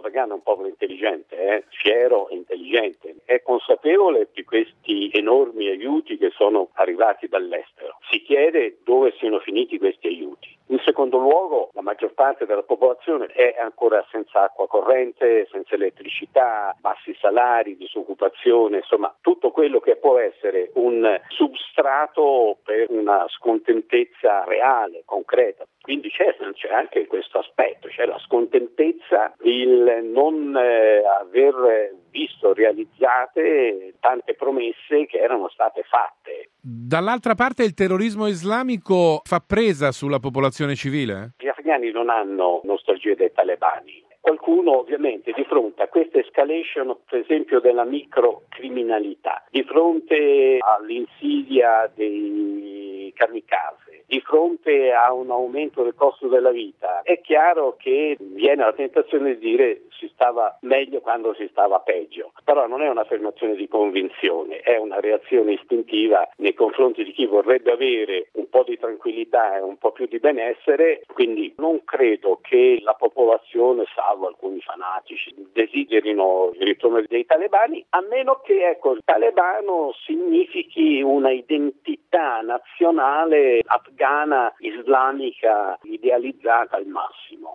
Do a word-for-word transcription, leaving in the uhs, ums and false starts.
afghano è un popolo intelligente, eh? fiero e intelligente, è consapevole di questi enormi aiuti che sono arrivati dall'estero. Si chiede dove siano finiti questi aiuti. In secondo luogo, la maggior parte della popolazione è ancora senza acqua corrente, senza elettricità, bassi salari, disoccupazione, insomma tutto quello che può essere un substrato per una scontentezza reale, concreta. Quindi c'è, c'è anche questo aspetto, c'è la scontentezza, il non eh, aver visto realizzate tante promesse che erano state fatte. Dall'altra parte il terrorismo islamico fa presa sulla popolazione civile? Gli afghani non hanno nostalgia dei talebani. Qualcuno ovviamente di fronte a questa escalation, per esempio della microcriminalità, di fronte all'insidia dei kamikaze, di fronte a un aumento del costo della vita, è chiaro che viene la tentazione di dire si stava meglio quando si stava peggio. Però non è un'affermazione di convinzione, è una reazione istintiva nei confronti di chi vorrebbe avere un po' di tranquillità e un po' più di benessere, quindi non credo che la popolazione, salvo alcuni fanatici, desiderino il ritorno dei talebani, a meno che ecco, il talebano significhi una identità nazionale afghana islamica idealizzata al massimo.